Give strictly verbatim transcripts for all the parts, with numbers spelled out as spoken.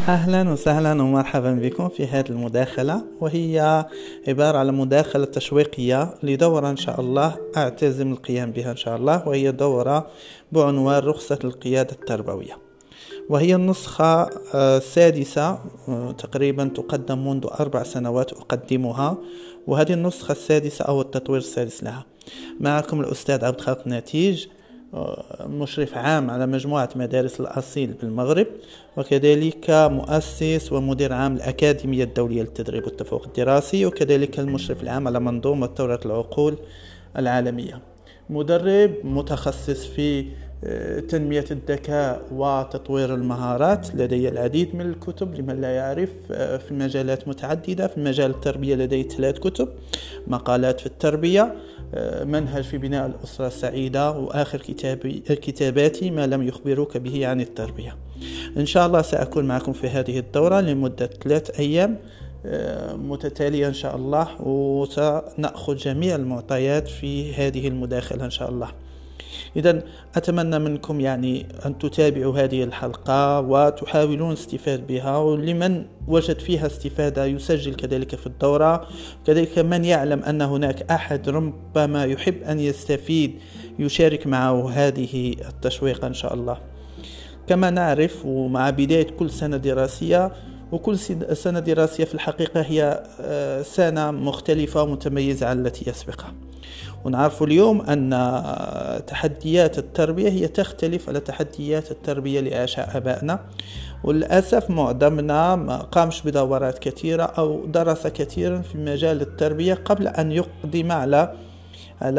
أهلا وسهلا ومرحبا بكم في هذه المداخلة، وهي عبارة على مداخلة تشويقية لدورة إن شاء الله أعتزم القيام بها إن شاء الله، وهي دورة بعنوان رخصة القيادة التربوية، وهي النسخة السادسة تقريبا، تقدم منذ أربع سنوات أقدمها، وهذه النسخة السادسة أو التطوير السادس لها. معكم الأستاذ عبد الخالق نتيج، مشرف عام على مجموعة مدارس الأصيل بالمغرب، وكذلك مؤسس ومدير عام الأكاديمية الدولية للتدريب والتفوق الدراسي، وكذلك المشرف العام على منظومة ثورة العقول العالمية. مدرب متخصص في تنمية الذكاء وتطوير المهارات، لدي العديد من الكتب لمن لا يعرف في مجالات متعددة. في مجال التربية لدي ثلاث كتب: مقالات في التربية، منهج في بناء الأسرة السعيدة، وآخر كتابي كتاباتي ما لم يخبروك به عن التربية. إن شاء الله سأكون معكم في هذه الدورة لمدة ثلاث أيام متتالية إن شاء الله، وسنأخذ جميع المعطيات في هذه المداخلة إن شاء الله. إذن أتمنى منكم يعني أن تتابعوا هذه الحلقة وتحاولون استفاد بها، ولمن وجد فيها استفادة يسجل كذلك في الدورة، كذلك من يعلم أن هناك أحد ربما يحب أن يستفيد يشارك معه هذه التشويق إن شاء الله. كما نعرف، ومع بداية كل سنة دراسية، وكل سنة دراسية في الحقيقة هي سنة مختلفة ومتميزة عن التي يسبقها، ونعرف اليوم أن تحديات التربية هي تختلف على تحديات التربية لعاشها آبائنا، وللأسف معظمنا ما قامش بدورات كثيرة أو درس كثيرا في مجال التربية قبل أن يقدم على على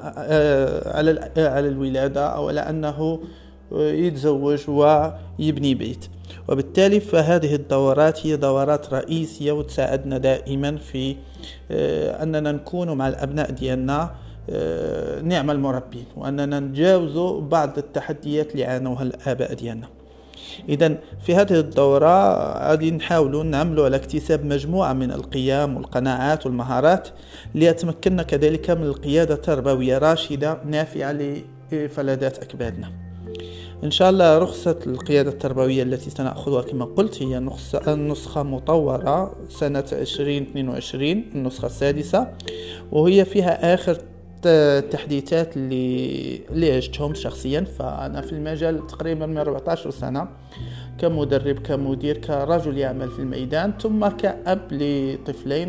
على, على الولادة، أو على أنه يتزوج ويبني بيت. وبالتالي فهذه الدورات هي دورات رئيسية وتساعدنا دائما في أننا نكون مع الأبناء ديالنا نعم المربين، وأننا نتجاوز بعض التحديات اللي عانوها الآباء ديالنا. إذن في هذه الدورة غادي نحاولوا نعملوا على اكتساب مجموعة من القيم والقناعات والمهارات ليتمكننا كذلك من القيادة التربوية راشدة نافعة لفلذات أكبادنا إن شاء الله. رخصة القيادة التربوية التي سنأخذها كما قلت هي النسخة مطورة سنة عشرين اثنين وعشرين، النسخة السادسة، وهي فيها آخر التحديثات اللي اللي عشتهم شخصيا. فأنا في المجال تقريبا من أربعة عشر سنة، كمدرب، كمدير، كرجل يعمل في الميدان، ثم كأب لطفلين،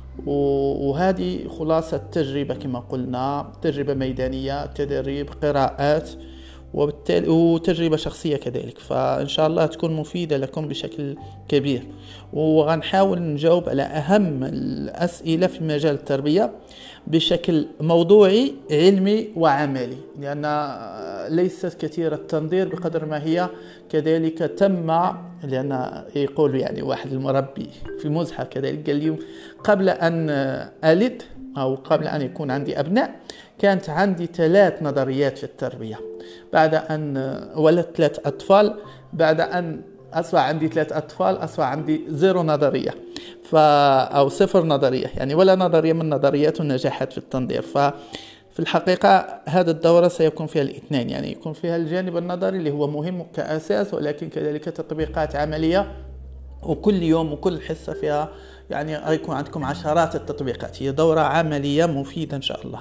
وهذه خلاصة تجربة كما قلنا، تجربة ميدانية، تدريب، قراءات، وبالتالي وتجربة شخصية كذلك. فإن شاء الله تكون مفيدة لكم بشكل كبير، وغنحاول نجاوب على أهم الأسئلة في مجال التربية بشكل موضوعي علمي وعملي، لأن ليست كثيرة التنظير بقدر ما هي كذلك تم، لأن يقول يعني واحد المربي في مزحة كذلك قال لي قبل أن ألد أو قبل أن يكون عندي أبناء كانت عندي ثلاث نظريات في التربية، بعد أن ولدت ثلاث أطفال، بعد أن أصبح عندي ثلاث أطفال أصبح عندي زيرو نظرية ف... أو صفر نظرية، يعني ولا نظرية من نظريات النجاحات في التنظير. ففي الحقيقة هذا الدورة سيكون فيها الاثنين، يعني يكون فيها الجانب النظري اللي هو مهم كأساس، ولكن كذلك تطبيقات عملية، وكل يوم وكل حصة فيها يعني يكون عندكم عشرات التطبيقات. هي دورة عملية مفيدة إن شاء الله.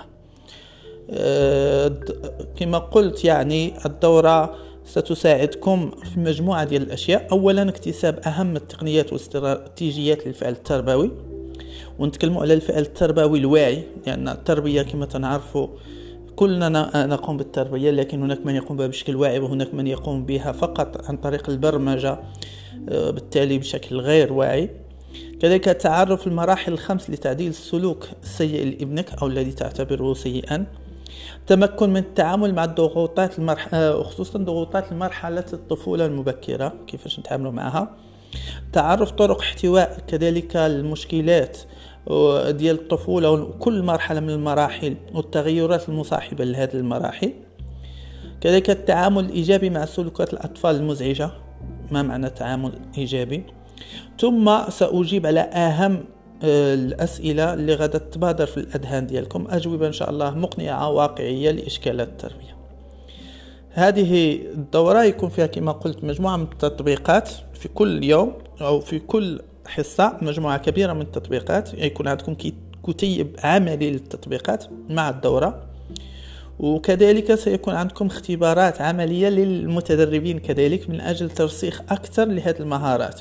كما قلت يعني الدورة ستساعدكم في مجموعة ديال الأشياء. أولا اكتساب أهم التقنيات والاستراتيجيات للفعل التربوي، ونتكلموا على الفعل التربوي الواعي، لأن يعني التربية كما تنعرفوا كلنا نقوم بالتربية، لكن هناك من يقوم بها بشكل واعي، وهناك من يقوم بها فقط عن طريق البرمجة، بالتالي بشكل غير واعي. كذلك تعرف المراحل الخمس لتعديل السلوك السيء لابنك أو الذي تعتبره سيئا. تمكن من التعامل مع الضغوطات المرح... خصوصا ضغوطات مرحلة الطفولة المبكرة، كيفاش نتعاملوا معها. تعرف طرق احتواء كذلك المشكلات ديال الطفولة وكل مرحلة من المراحل والتغيرات المصاحبة لهذه المراحل. كذلك التعامل الإيجابي مع سلوكات الأطفال المزعجة. ما معنى تعامل إيجابي؟ ثم سأجيب على أهم الأسئلة اللي غادة تبادر في الأذهان ديالكم، أجوبة إن شاء الله مقنعة واقعية لإشكالات التربية. هذه الدورة يكون فيها كما قلت مجموعة من التطبيقات في كل يوم أو في كل حصة، مجموعة كبيرة من التطبيقات. يكون عندكم كتيب عملي للتطبيقات مع الدورة، وكذلك سيكون عندكم اختبارات عملية للمتدربين كذلك من أجل ترسيخ أكثر لهذه المهارات.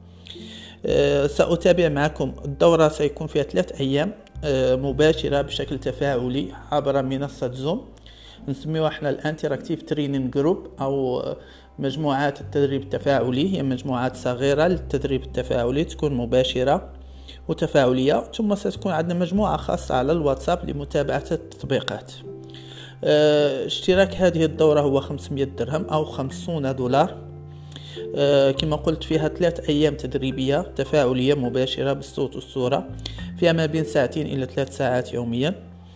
أه سأتابع معكم الدورة، سيكون فيها ثلاث أيام أه مباشرة بشكل تفاعلي عبر منصة زوم، نسميها احنا الانتراكتيف تريننج جروب أو مجموعات التدريب التفاعلي. هي مجموعات صغيرة للتدريب التفاعلي تكون مباشرة وتفاعلية، ثم ستكون عندنا مجموعة خاصة على الواتساب لمتابعة التطبيقات. اه اشتراك هذه الدورة هو خمسمائة درهم أو خمسون دولار. اه كما قلت فيها ثلاث أيام تدريبية تفاعلية مباشرة بالصوت والصورة، فيها ما بين ساعتين إلى ثلاث ساعات يوميا.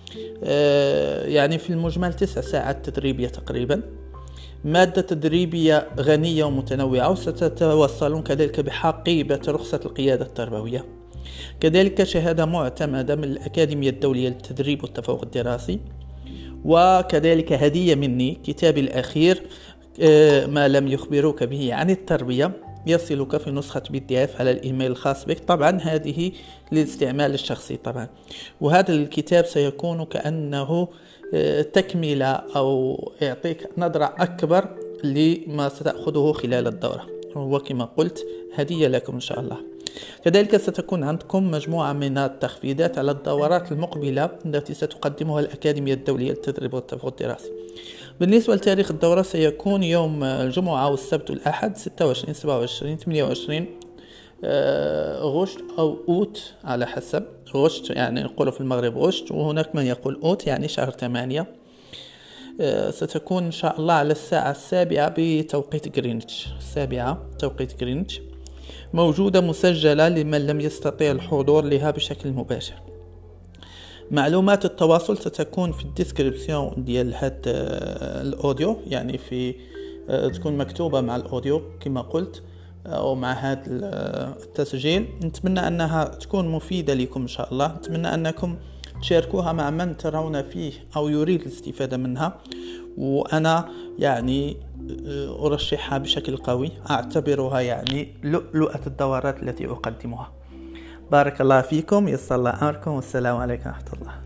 اه يعني في المجمل تسع ساعات تدريبية تقريبا. مادة تدريبية غنية ومتنوعة، وستتوصلون كذلك بحقيبة رخصة القيادة التربوية، كذلك شهادة معتمدة من الأكاديمية الدولية للتدريب والتفوق الدراسي، وكذلك هدية مني كتابي الأخير ما لم يخبروك به عن التربية، يصلك في نسخة بي دي اف على الإيميل الخاص بك. طبعا هذه للاستعمال الشخصي طبعا، وهذا الكتاب سيكون كأنه تكملة أو يعطيك نظرة أكبر لما ستأخذه خلال الدورة، وهو كما قلت هدية لكم إن شاء الله. كذلك ستكون عندكم مجموعة من التخفيضات على الدورات المقبلة التي ستقدمها الأكاديمية الدولية للتدريب والتفوق الدراسي. بالنسبة لتاريخ الدورة سيكون يوم الجمعة والسبت والأحد ستة وعشرين سبعة وعشرين ثمانية وعشرين غشت أو أوت على حسب. غشت يعني نقول في المغرب غشت، وهناك من يقول أوت يعني شهر ثمانية. ستكون إن شاء الله على الساعة السابعة بتوقيت غرينتش، السابعة توقيت غرينتش، موجودة مسجلة لمن لم يستطيع الحضور لها بشكل مباشر. معلومات التواصل ستكون في الديسكريبسيون ديال هاد الاوديو، يعني في تكون مكتوبة مع الاوديو كما قلت او مع هذا التسجيل. نتمنى انها تكون مفيدة لكم ان شاء الله، نتمنى انكم تشاركوها مع من ترون فيه او يريد الاستفادة منها، وانا يعني ارشحها بشكل قوي، اعتبرها يعني لؤلؤة الدورات التي اقدمها. بارك الله فيكم، يسر الله امركم، والسلام عليكم ورحمة الله.